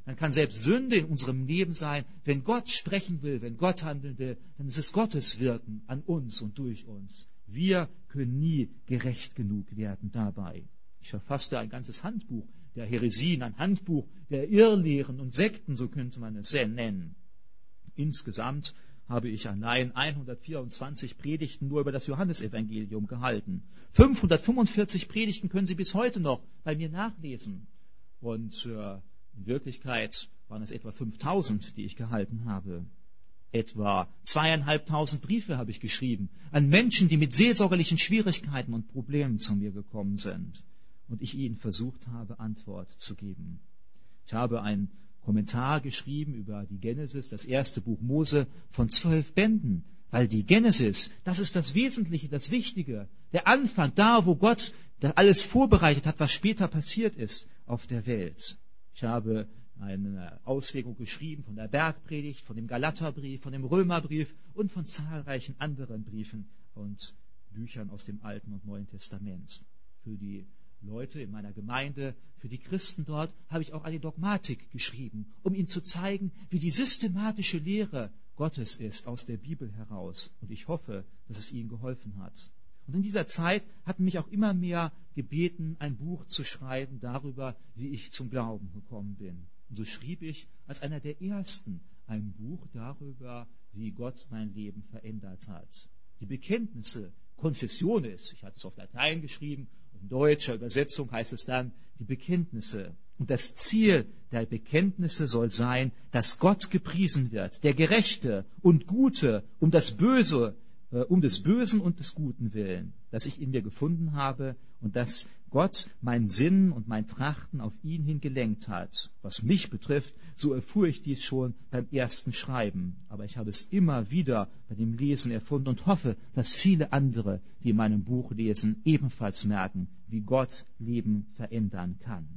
dann kann selbst Sünde in unserem Leben sein. Wenn Gott sprechen will, wenn Gott handeln will, dann ist es Gottes Wirken an uns und durch uns. Wir können nie gerecht genug werden dabei. Ich verfasste ein ganzes Handbuch der Häresien, ein Handbuch der Irrlehren und Sekten, so könnte man es nennen. Insgesamt habe ich allein 124 Predigten nur über das Johannesevangelium gehalten. 545 Predigten können Sie bis heute noch bei mir nachlesen. Und in Wirklichkeit waren es etwa 5000, die ich gehalten habe. Etwa 2500 Briefe habe ich geschrieben an Menschen, die mit seelsorgerlichen Schwierigkeiten und Problemen zu mir gekommen sind und ich ihnen versucht habe, Antwort zu geben. Ich habe einen Kommentar geschrieben über die Genesis, das erste Buch Mose, von 12 Bänden, weil die Genesis, das ist das Wesentliche, das Wichtige, der Anfang, da wo Gott alles vorbereitet hat, was später passiert ist auf der Welt. Ich habe eine Auslegung geschrieben von der Bergpredigt, von dem Galaterbrief, von dem Römerbrief und von zahlreichen anderen Briefen und Büchern aus dem Alten und Neuen Testament. Für die Leute in meiner Gemeinde, für die Christen dort, habe ich auch eine Dogmatik geschrieben, um ihnen zu zeigen, wie die systematische Lehre Gottes ist aus der Bibel heraus. Und ich hoffe, dass es ihnen geholfen hat. Und in dieser Zeit hatten mich auch immer mehr gebeten, ein Buch zu schreiben darüber, wie ich zum Glauben gekommen bin. Und so schrieb ich als einer der ersten ein Buch darüber, wie Gott mein Leben verändert hat. Die Bekenntnisse, Confessiones, ich hatte es auf Latein geschrieben, in deutscher Übersetzung heißt es dann die Bekenntnisse. Und das Ziel der Bekenntnisse soll sein, dass Gott gepriesen wird, der Gerechte und Gute, um des Bösen und des Guten willen, das ich in mir gefunden habe und dass Gott meinen Sinn und mein Trachten auf ihn hin gelenkt hat. Was mich betrifft, so erfuhr ich dies schon beim ersten Schreiben. Aber ich habe es immer wieder bei dem Lesen erfunden und hoffe, dass viele andere, die in meinem Buch lesen, ebenfalls merken, wie Gott Leben verändern kann.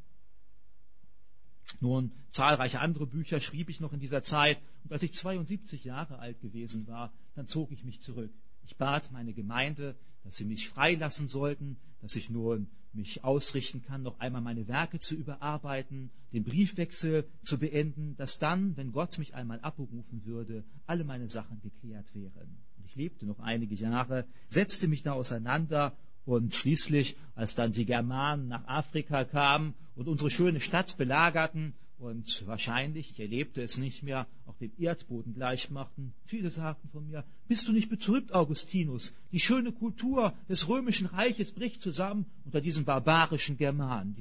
Nun, zahlreiche andere Bücher schrieb ich noch in dieser Zeit. Und als ich 72 Jahre alt gewesen war, dann zog ich mich zurück. Ich bat meine Gemeinde, dass sie mich freilassen sollten, dass ich nun mich ausrichten kann, noch einmal meine Werke zu überarbeiten, den Briefwechsel zu beenden, dass dann, wenn Gott mich einmal abberufen würde, alle meine Sachen geklärt wären. Und ich lebte noch einige Jahre, setzte mich da auseinander und schließlich, als dann die Germanen nach Afrika kamen und unsere schöne Stadt belagerten und wahrscheinlich, ich erlebte es nicht mehr, auch den Erdboden gleich machten, viele sagten von mir, bist du nicht betrübt, Augustinus? Die schöne Kultur des römischen Reiches bricht zusammen unter diesen barbarischen Germanen,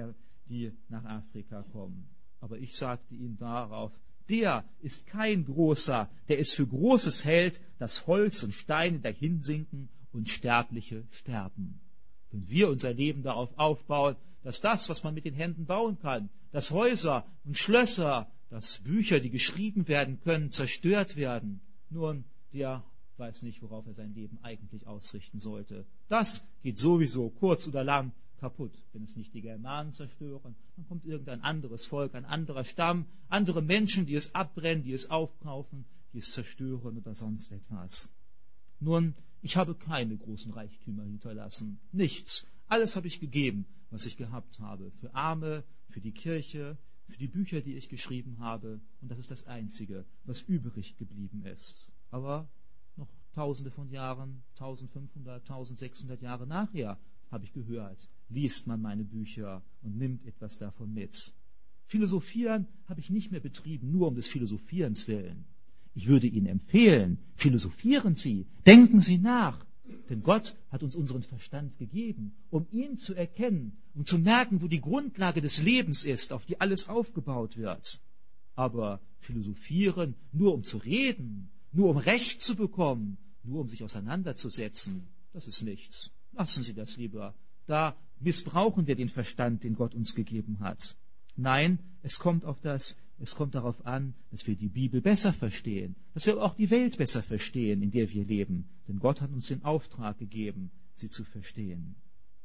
die nach Afrika kommen. Aber ich sagte ihnen darauf, der ist kein Großer, der ist für Großes hält, dass Holz und Steine dahinsinken und Sterbliche sterben. Wenn wir unser Leben darauf aufbauen, dass das, was man mit den Händen bauen kann, dass Häuser und Schlösser, dass Bücher, die geschrieben werden können, zerstört werden, nun, der weiß nicht, worauf er sein Leben eigentlich ausrichten sollte. Das geht sowieso kurz oder lang kaputt. Wenn es nicht die Germanen zerstören, dann kommt irgendein anderes Volk, ein anderer Stamm, andere Menschen, die es abbrennen, die es aufkaufen, die es zerstören oder sonst etwas. Nun, ich habe keine großen Reichtümer hinterlassen. Nichts. Alles habe ich gegeben, was ich gehabt habe. Für Arme, für die Kirche, für die Bücher, die ich geschrieben habe. Und das ist das Einzige, was übrig geblieben ist. Aber noch tausende von Jahren, 1500, 1600 Jahre nachher, habe ich gehört, liest man meine Bücher und nimmt etwas davon mit. Philosophieren habe ich nicht mehr betrieben, nur um des Philosophierens willen. Ich würde Ihnen empfehlen, philosophieren Sie, denken Sie nach. Denn Gott hat uns unseren Verstand gegeben, um ihn zu erkennen, um zu merken, wo die Grundlage des Lebens ist, auf die alles aufgebaut wird. Aber philosophieren, nur um zu reden, nur um Recht zu bekommen, nur um sich auseinanderzusetzen, das ist nichts. Lassen Sie das lieber. Da missbrauchen wir den Verstand, den Gott uns gegeben hat. Nein, es kommt darauf an, dass wir die Bibel besser verstehen, dass wir auch die Welt besser verstehen, in der wir leben. Denn Gott hat uns den Auftrag gegeben, sie zu verstehen.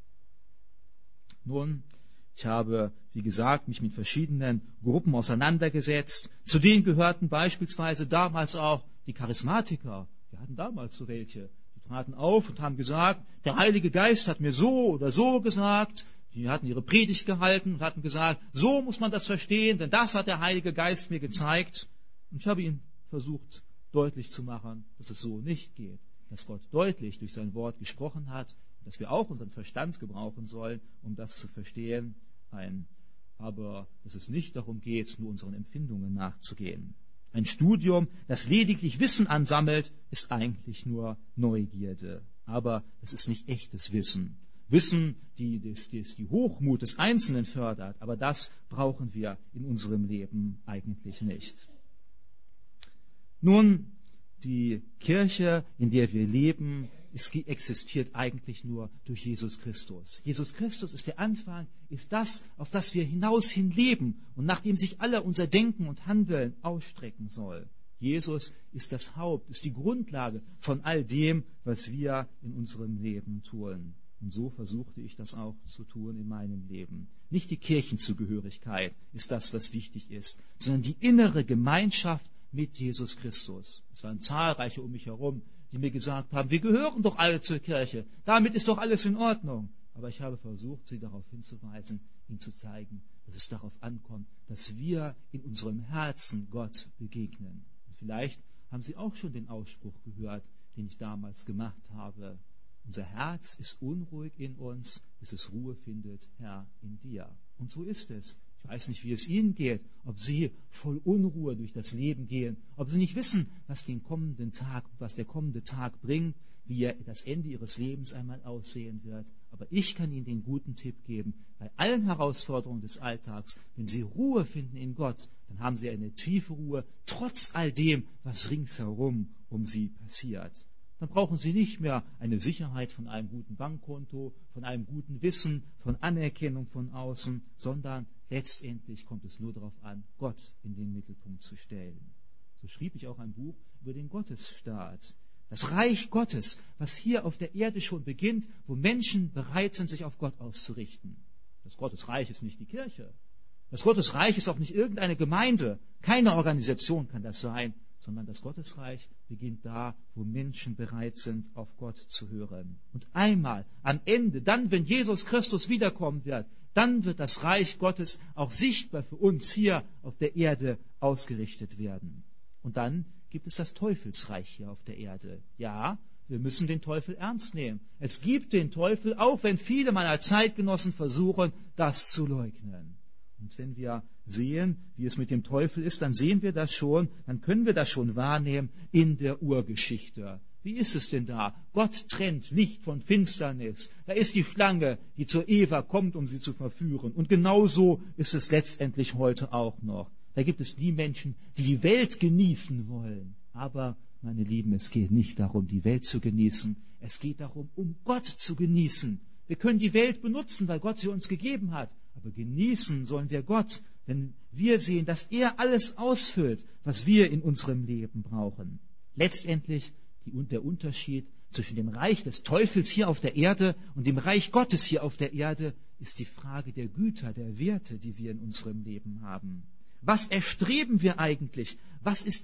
Nun, ich habe, wie gesagt, mich mit verschiedenen Gruppen auseinandergesetzt. Zu denen gehörten beispielsweise damals auch die Charismatiker. Wir hatten damals so welche. Die traten auf und haben gesagt, der Heilige Geist hat mir so oder so gesagt, Die hatten ihre Predigt gehalten und hatten gesagt, so muss man das verstehen, denn das hat der Heilige Geist mir gezeigt. Und ich habe ihnen versucht, deutlich zu machen, dass es so nicht geht, dass Gott deutlich durch sein Wort gesprochen hat, dass wir auch unseren Verstand gebrauchen sollen, um das zu verstehen, aber dass es nicht darum geht, nur unseren Empfindungen nachzugehen. Ein Studium, das lediglich Wissen ansammelt, ist eigentlich nur Neugierde, aber es ist nicht echtes Wissen. Wissen, das die Hochmut des Einzelnen fördert, aber das brauchen wir in unserem Leben eigentlich nicht. Nun, die Kirche, in der wir leben, existiert eigentlich nur durch Jesus Christus. Jesus Christus ist der Anfang, ist das, auf das wir hinaus hin leben und nach dem sich alle unser Denken und Handeln ausstrecken soll. Jesus ist das Haupt, ist die Grundlage von all dem, was wir in unserem Leben tun. Und so versuchte ich das auch zu tun in meinem Leben. Nicht die Kirchenzugehörigkeit ist das, was wichtig ist, sondern die innere Gemeinschaft mit Jesus Christus. Es waren zahlreiche um mich herum, die mir gesagt haben, wir gehören doch alle zur Kirche, damit ist doch alles in Ordnung. Aber ich habe versucht, sie darauf hinzuweisen, ihnen zu zeigen, dass es darauf ankommt, dass wir in unserem Herzen Gott begegnen. Und vielleicht haben Sie auch schon den Ausspruch gehört, den ich damals gemacht habe. Unser Herz ist unruhig in uns, bis es Ruhe findet, Herr, in dir. Und so ist es. Ich weiß nicht, wie es Ihnen geht, ob Sie voll Unruhe durch das Leben gehen, ob Sie nicht wissen, was der kommende Tag bringt, wie das Ende Ihres Lebens einmal aussehen wird. Aber ich kann Ihnen den guten Tipp geben, bei allen Herausforderungen des Alltags, wenn Sie Ruhe finden in Gott, dann haben Sie eine tiefe Ruhe, trotz all dem, was ringsherum um Sie passiert. Dann brauchen Sie nicht mehr eine Sicherheit von einem guten Bankkonto, von einem guten Wissen, von Anerkennung von außen, sondern letztendlich kommt es nur darauf an, Gott in den Mittelpunkt zu stellen. So schrieb ich auch ein Buch über den Gottesstaat. Das Reich Gottes, was hier auf der Erde schon beginnt, wo Menschen bereit sind, sich auf Gott auszurichten. Das Gottesreich ist nicht die Kirche. Das Gottesreich ist auch nicht irgendeine Gemeinde. Keine Organisation kann das sein, sondern das Gottesreich beginnt da, wo Menschen bereit sind, auf Gott zu hören. Und einmal, am Ende, dann, wenn Jesus Christus wiederkommen wird, dann wird das Reich Gottes auch sichtbar für uns hier auf der Erde ausgerichtet werden. Und dann gibt es das Teufelsreich hier auf der Erde. Ja, wir müssen den Teufel ernst nehmen. Es gibt den Teufel, auch wenn viele meiner Zeitgenossen versuchen, das zu leugnen. Und wenn wir sehen, wie es mit dem Teufel ist, dann sehen wir das schon, dann können wir das schon wahrnehmen in der Urgeschichte. Wie ist es denn da? Gott trennt Licht von Finsternis. Da ist die Schlange, die zur Eva kommt, um sie zu verführen. Und genauso ist es letztendlich heute auch noch. Da gibt es die Menschen, die die Welt genießen wollen. Aber, meine Lieben, es geht nicht darum, die Welt zu genießen. Es geht darum, um Gott zu genießen. Wir können die Welt benutzen, weil Gott sie uns gegeben hat. Aber genießen sollen wir Gott, wenn wir sehen, dass er alles ausfüllt, was wir in unserem Leben brauchen. Letztendlich der Unterschied zwischen dem Reich des Teufels hier auf der Erde und dem Reich Gottes hier auf der Erde ist die Frage der Güter, der Werte, die wir in unserem Leben haben. Was erstreben wir eigentlich? Was ist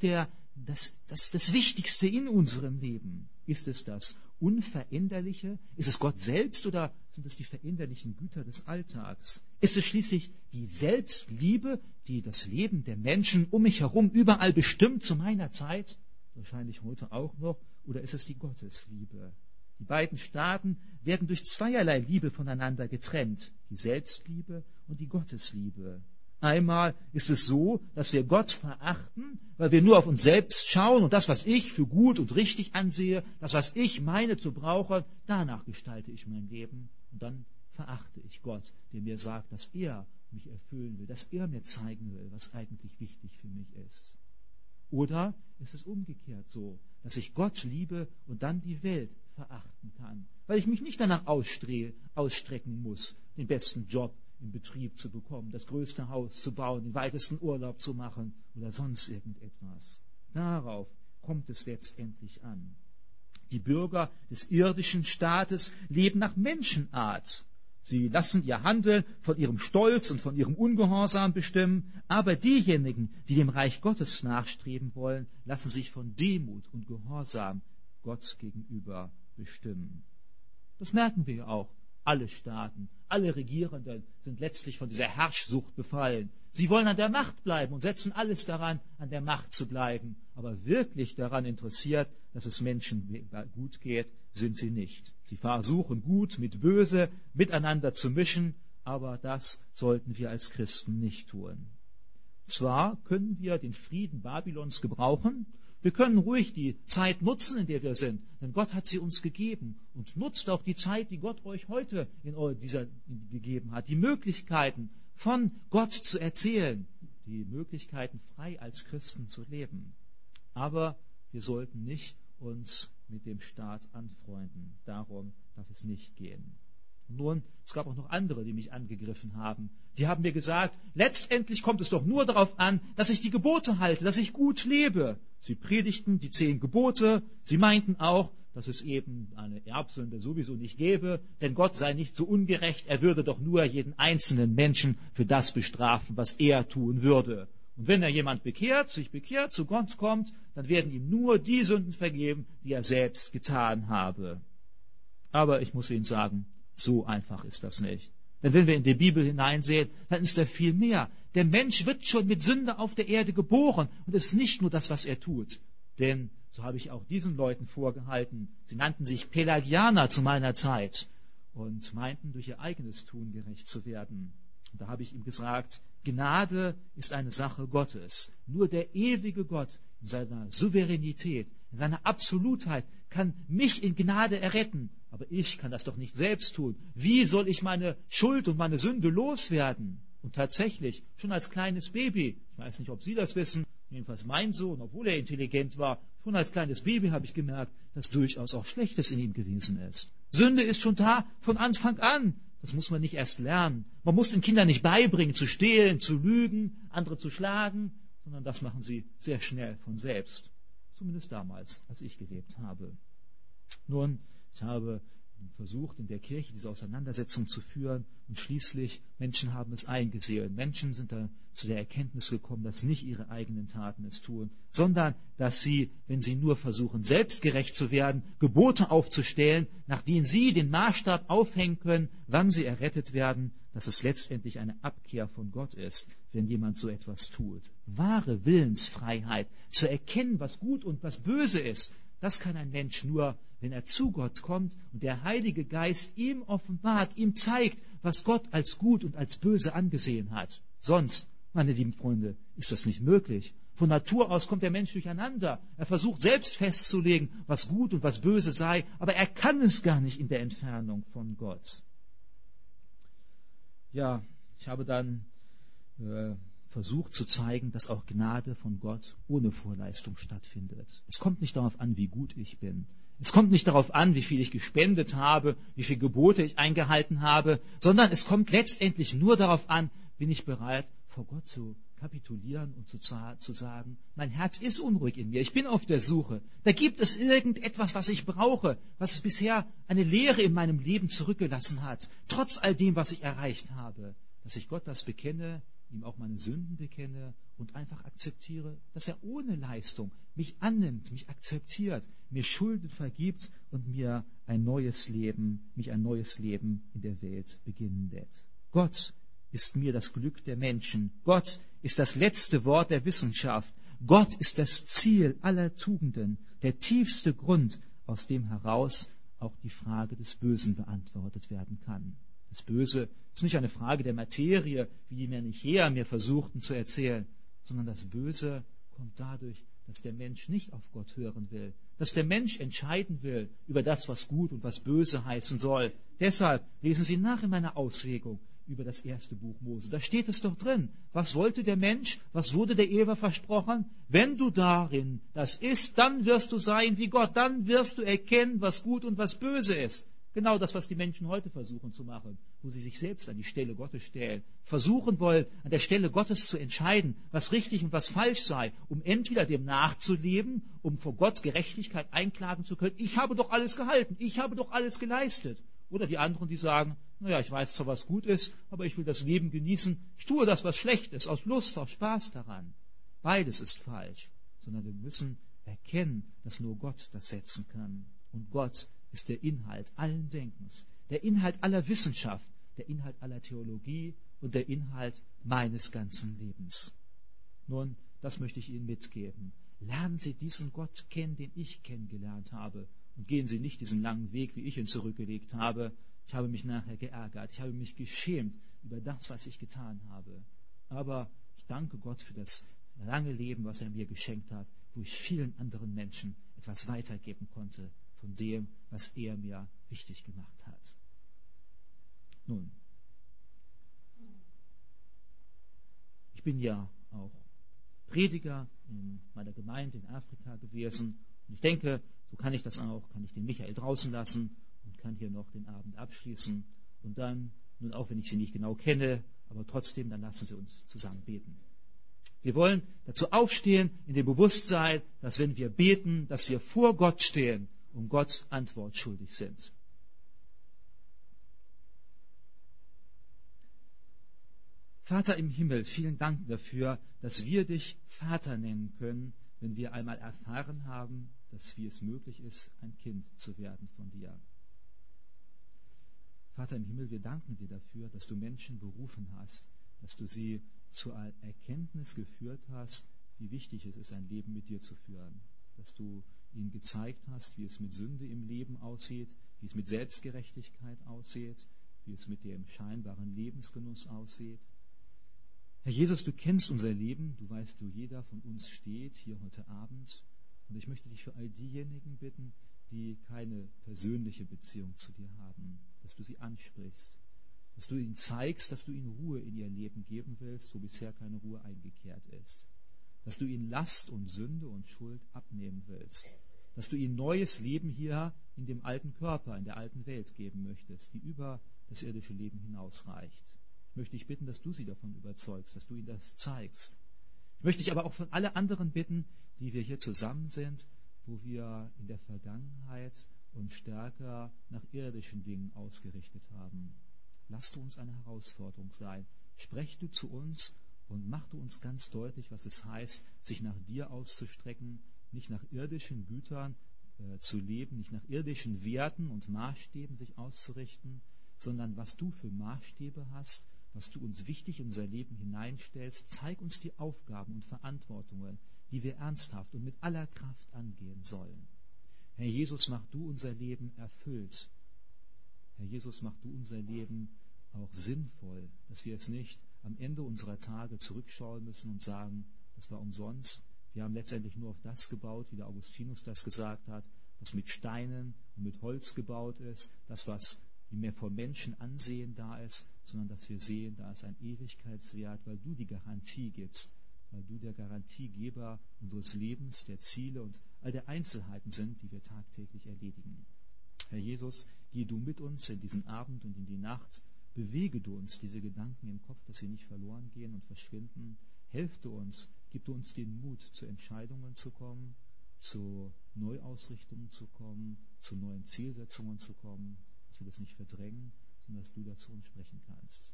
das Wichtigste in unserem Leben? Ist es das Unveränderliche? Ist es Gott selbst oder sind es die veränderlichen Güter des Alltags? Ist es schließlich die Selbstliebe, die das Leben der Menschen um mich herum überall bestimmt zu meiner Zeit? Wahrscheinlich heute auch noch. Oder ist es die Gottesliebe? Die beiden Staaten werden durch zweierlei Liebe voneinander getrennt. Die Selbstliebe und die Gottesliebe. Einmal ist es so, dass wir Gott verachten, weil wir nur auf uns selbst schauen und das, was ich für gut und richtig ansehe, das, was ich meine zu brauchen, danach gestalte ich mein Leben. Und dann verachte ich Gott, der mir sagt, dass er mich erfüllen will, dass er mir zeigen will, was eigentlich wichtig für mich ist. Oder ist es umgekehrt so, dass ich Gott liebe und dann die Welt verachten kann, weil ich mich nicht danach ausstrecken muss, den besten Job im Betrieb zu bekommen, das größte Haus zu bauen, den weitesten Urlaub zu machen oder sonst irgendetwas. Darauf kommt es letztendlich an. Die Bürger des irdischen Staates leben nach Menschenart. Sie lassen ihr Handeln von ihrem Stolz und von ihrem Ungehorsam bestimmen, aber diejenigen, die dem Reich Gottes nachstreben wollen, lassen sich von Demut und Gehorsam Gott gegenüber bestimmen. Das merken wir auch, Alle Staaten, alle Regierenden sind letztlich von dieser Herrschsucht befallen. Sie wollen an der Macht bleiben und setzen alles daran, an der Macht zu bleiben. Aber wirklich daran interessiert, dass es Menschen gut geht, sind sie nicht. Sie versuchen gut mit Böse miteinander zu mischen, aber das sollten wir als Christen nicht tun. Zwar können wir den Frieden Babylons gebrauchen, wir können ruhig die Zeit nutzen, in der wir sind, denn Gott hat sie uns gegeben. Und nutzt auch die Zeit, die Gott euch heute gegeben hat, die Möglichkeiten von Gott zu erzählen, die Möglichkeiten frei als Christen zu leben. Aber wir sollten nicht uns mit dem Staat anfreunden. Darum darf es nicht gehen. Nun, es gab auch noch andere, die mich angegriffen haben. Die haben mir gesagt, letztendlich kommt es doch nur darauf an, dass ich die Gebote halte, dass ich gut lebe. Sie predigten die 10 Gebote. Sie meinten auch, dass es eben eine Erbsünde sowieso nicht gäbe, denn Gott sei nicht so ungerecht, er würde doch nur jeden einzelnen Menschen für das bestrafen, was er tun würde. Und wenn er jemand sich bekehrt, zu Gott kommt, dann werden ihm nur die Sünden vergeben, die er selbst getan habe. Aber ich muss Ihnen sagen, so einfach ist das nicht. Denn wenn wir in die Bibel hineinsehen, dann ist da viel mehr. Der Mensch wird schon mit Sünde auf der Erde geboren und es ist nicht nur das, was er tut. Denn, so habe ich auch diesen Leuten vorgehalten, sie nannten sich Pelagianer zu meiner Zeit und meinten, durch ihr eigenes Tun gerecht zu werden. Und da habe ich ihm gesagt, Gnade ist eine Sache Gottes. Nur der ewige Gott in seiner Souveränität, in seiner Absolutheit kann mich in Gnade erretten. Aber ich kann das doch nicht selbst tun. Wie soll ich meine Schuld und meine Sünde loswerden? Und tatsächlich, schon als kleines Baby, ich weiß nicht, ob Sie das wissen, jedenfalls mein Sohn, obwohl er intelligent war, schon als kleines Baby habe ich gemerkt, dass durchaus auch Schlechtes in ihm gewesen ist. Sünde ist schon da von Anfang an. Das muss man nicht erst lernen. Man muss den Kindern nicht beibringen, zu stehlen, zu lügen, andere zu schlagen, sondern das machen sie sehr schnell von selbst. Zumindest damals, als ich gelebt habe. Nun, ich habe versucht, in der Kirche diese Auseinandersetzung zu führen und schließlich Menschen haben es eingesehen. Menschen sind da zu der Erkenntnis gekommen, dass nicht ihre eigenen Taten es tun, sondern dass sie, wenn sie nur versuchen, selbstgerecht zu werden, Gebote aufzustellen, nach denen sie den Maßstab aufhängen können, wann sie errettet werden, dass es letztendlich eine Abkehr von Gott ist, wenn jemand so etwas tut. Wahre Willensfreiheit, zu erkennen, was gut und was böse ist, das kann ein Mensch nur, wenn er zu Gott kommt und der Heilige Geist ihm offenbart, ihm zeigt, was Gott als gut und als böse angesehen hat. Sonst, meine lieben Freunde, ist das nicht möglich. Von Natur aus kommt der Mensch durcheinander. Er versucht selbst festzulegen, was gut und was böse sei, aber er kann es gar nicht in der Entfernung von Gott. Ja, ich habe dann versucht zu zeigen, dass auch Gnade von Gott ohne Vorleistung stattfindet. Es kommt nicht darauf an, wie gut ich bin. Es kommt nicht darauf an, wie viel ich gespendet habe, wie viele Gebote ich eingehalten habe, sondern es kommt letztendlich nur darauf an, bin ich bereit, vor Gott zu kapitulieren und zu sagen, mein Herz ist unruhig in mir, ich bin auf der Suche. Da gibt es irgendetwas, was ich brauche, was bisher eine Leere in meinem Leben zurückgelassen hat, trotz all dem, was ich erreicht habe, dass ich Gott das bekenne, ihm auch meine Sünden bekenne und einfach akzeptiere, dass er ohne Leistung mich annimmt, mich akzeptiert, mir Schulden vergibt und mich ein neues Leben in der Welt beginnen lässt. Gott ist mir das Glück der Menschen. Gott ist das letzte Wort der Wissenschaft. Gott ist das Ziel aller Tugenden, der tiefste Grund, aus dem heraus auch die Frage des Bösen beantwortet werden kann. Das Böse ist nicht eine Frage der Materie, wie die Manichäer mir versuchten zu erzählen, sondern das Böse kommt dadurch, dass der Mensch nicht auf Gott hören will, dass der Mensch entscheiden will über das, was gut und was böse heißen soll. Deshalb lesen Sie nach in meiner Auslegung über das erste Buch Mose. Da steht es doch drin. Was wollte der Mensch? Was wurde der Eva versprochen? Wenn du darin das isst, dann wirst du sein wie Gott. Dann wirst du erkennen, was gut und was böse ist. Genau das, was die Menschen heute versuchen zu machen, wo sie sich selbst an die Stelle Gottes stellen, versuchen wollen, an der Stelle Gottes zu entscheiden, was richtig und was falsch sei, um entweder dem nachzuleben, um vor Gott Gerechtigkeit einklagen zu können, ich habe doch alles gehalten, ich habe doch alles geleistet. Oder die anderen, die sagen, naja, ich weiß zwar, was gut ist, aber ich will das Leben genießen, ich tue das, was schlecht ist, aus Lust, aus Spaß daran. Beides ist falsch, sondern wir müssen erkennen, dass nur Gott das setzen kann. Und Gott ist der Inhalt allen Denkens. der Inhalt aller Wissenschaft, der Inhalt aller Theologie und der Inhalt meines ganzen Lebens. Nun, das möchte ich Ihnen mitgeben. Lernen Sie diesen Gott kennen, den ich kennengelernt habe, und gehen Sie nicht diesen langen Weg, wie ich ihn zurückgelegt habe. Ich habe mich nachher geärgert, ich habe mich geschämt über das, was ich getan habe. Aber ich danke Gott für das lange Leben, was er mir geschenkt hat, wo ich vielen anderen Menschen etwas weitergeben konnte von dem, was er mir wichtig gemacht hat. Nun, ich bin ja auch Prediger in meiner Gemeinde in Afrika gewesen. Und ich denke, so kann ich das auch, kann ich den Michael draußen lassen und kann hier noch den Abend abschließen. Und dann, nun auch wenn ich Sie nicht genau kenne, aber trotzdem, dann lassen Sie uns zusammen beten. Wir wollen dazu aufstehen in dem Bewusstsein, dass wenn wir beten, dass wir vor Gott stehen und Gott Antwort schuldig sind. Vater im Himmel, vielen Dank dafür, dass wir dich Vater nennen können, wenn wir einmal erfahren haben, dass wie es möglich ist, ein Kind zu werden von dir. Vater im Himmel, wir danken dir dafür, dass du Menschen berufen hast, dass du sie zur Erkenntnis geführt hast, wie wichtig es ist, ein Leben mit dir zu führen. Dass du ihnen gezeigt hast, wie es mit Sünde im Leben aussieht, wie es mit Selbstgerechtigkeit aussieht, wie es mit dem scheinbaren Lebensgenuss aussieht. Herr Jesus, du kennst unser Leben, du weißt, wo jeder von uns steht, hier heute Abend. Und ich möchte dich für all diejenigen bitten, die keine persönliche Beziehung zu dir haben, dass du sie ansprichst, dass du ihnen zeigst, dass du ihnen Ruhe in ihr Leben geben willst, wo bisher keine Ruhe eingekehrt ist, dass du ihnen Last und Sünde und Schuld abnehmen willst, dass du ihnen neues Leben hier in dem alten Körper, in der alten Welt geben möchtest, die über das irdische Leben hinausreicht. Ich möchte dich bitten, dass du sie davon überzeugst, dass du ihnen das zeigst. Ich möchte dich aber auch von allen anderen bitten, die wir hier zusammen sind, wo wir in der Vergangenheit uns stärker nach irdischen Dingen ausgerichtet haben. Lass du uns eine Herausforderung sein. Sprech du zu uns und mach du uns ganz deutlich, was es heißt, sich nach dir auszustrecken, nicht nach irdischen Gütern zu leben, nicht nach irdischen Werten und Maßstäben sich auszurichten, sondern was du für Maßstäbe hast, was du uns wichtig in unser Leben hineinstellst. Zeig uns die Aufgaben und Verantwortungen, die wir ernsthaft und mit aller Kraft angehen sollen. Herr Jesus, mach du unser Leben erfüllt. Herr Jesus, mach du unser Leben auch sinnvoll, dass wir es nicht am Ende unserer Tage zurückschauen müssen und sagen, das war umsonst. Wir haben letztendlich nur auf das gebaut, wie der Augustinus das gesagt hat, was mit Steinen und mit Holz gebaut ist, das, was mehr vom Menschen Ansehen da ist, sondern dass wir sehen, da ist ein Ewigkeitswert, weil du die Garantie gibst, weil du der Garantiegeber unseres Lebens, der Ziele und all der Einzelheiten sind, die wir tagtäglich erledigen. Herr Jesus, geh du mit uns in diesen Abend und in die Nacht, bewege du uns diese Gedanken im Kopf, dass sie nicht verloren gehen und verschwinden. Hilf du uns, gib du uns den Mut, zu Entscheidungen zu kommen, zu Neuausrichtungen zu kommen, zu neuen Zielsetzungen zu kommen, dass wir das nicht verdrängen, sondern dass du dazu uns sprechen kannst.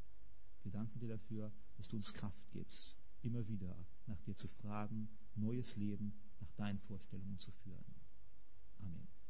Wir danken dir dafür, dass du uns Kraft gibst, immer wieder nach dir zu fragen, neues Leben nach deinen Vorstellungen zu führen. Amen.